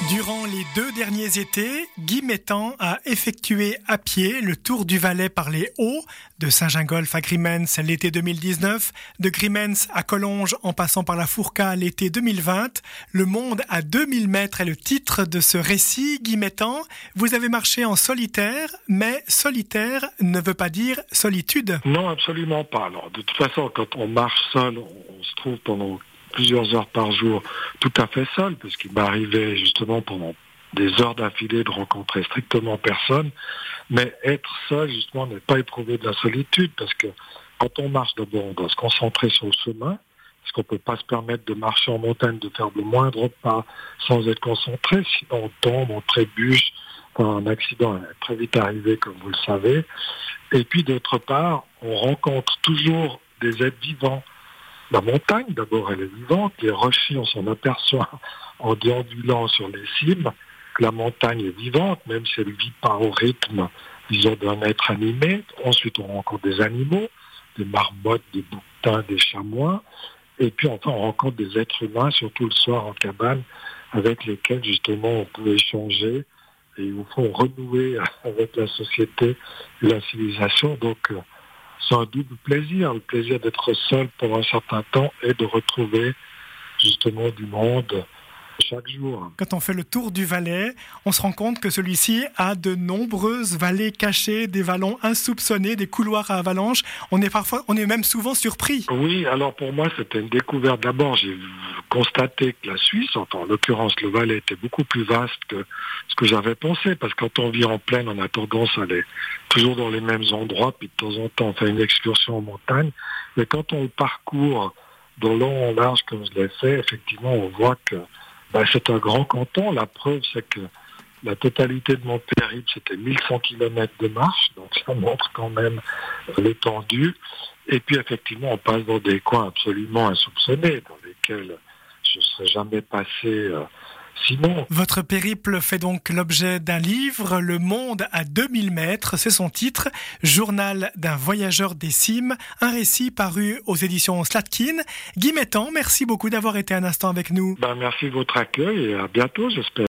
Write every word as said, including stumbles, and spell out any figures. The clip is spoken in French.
Durant les deux derniers étés, Guy Mettan a effectué à pied le tour du Valais par les Hauts, de Saint-Gingolph à Grimmens l'été deux mille dix-neuf, de Grimmens à Collonges en passant par la Fourca l'été deux mille vingt. Le monde à deux mille mètres est le titre de ce récit. Guy Mettan, vous avez marché en solitaire, mais solitaire ne veut pas dire solitude. Non, absolument pas. Alors, de toute façon, quand on marche seul, on se trouve pendant plusieurs heures par jour tout à fait seul, parce qu'il m'arrivait justement pendant des heures d'affilée de rencontrer strictement personne, mais être seul justement n'est pas éprouver de la solitude, parce que quand on marche d'abord on doit se concentrer sur le chemin, parce qu'on ne peut pas se permettre de marcher en montagne, de faire le moindre pas sans être concentré, sinon on tombe, on trébuche, enfin, un accident est très vite arrivé comme vous le savez, et puis d'autre part on rencontre toujours des êtres vivants. La montagne, d'abord, elle est vivante. Les rochers, on s'en aperçoit en déambulant sur les cimes que la montagne est vivante, même si elle ne vit pas au rythme, disons, d'un être animé. Ensuite, on rencontre des animaux, des marmottes, des bouquetins, des chamois. Et puis, enfin, on rencontre des êtres humains, surtout le soir en cabane, avec lesquels, justement, on peut échanger et au fond renouer avec la société et la civilisation. Donc, c'est un double plaisir, le plaisir d'être seul pendant un certain temps et de retrouver justement du monde chaque jour. Quand on fait le tour du Valais, on se rend compte que celui-ci a de nombreuses vallées cachées, des vallons insoupçonnés, des couloirs à avalanches. On est parfois, on est même souvent surpris. Oui, alors pour moi c'était une découverte. D'abord j'ai constaté que la Suisse, en l'occurrence le Valais, était beaucoup plus vaste que ce que j'avais pensé, parce que quand on vit en plaine, on a tendance à aller toujours dans les mêmes endroits, puis de temps en temps on fait une excursion en montagne. Mais quand on le parcourt de long en large comme je l'ai fait, effectivement on voit que ben, c'est un grand canton. La preuve, c'est que la totalité de mon périple, c'était mille cent kilomètres de marche, donc ça montre quand même l'étendue. Et puis, effectivement, on passe dans des coins absolument insoupçonnés, dans lesquels je ne serais jamais passé euh, sinon. Votre périple fait donc l'objet d'un livre, Le monde à deux mille mètres, c'est son titre, Journal d'un voyageur des cimes, un récit paru aux éditions Slatkin. Guy Mettan, merci beaucoup d'avoir été un instant avec nous. Ben, merci de votre accueil et à bientôt, j'espère.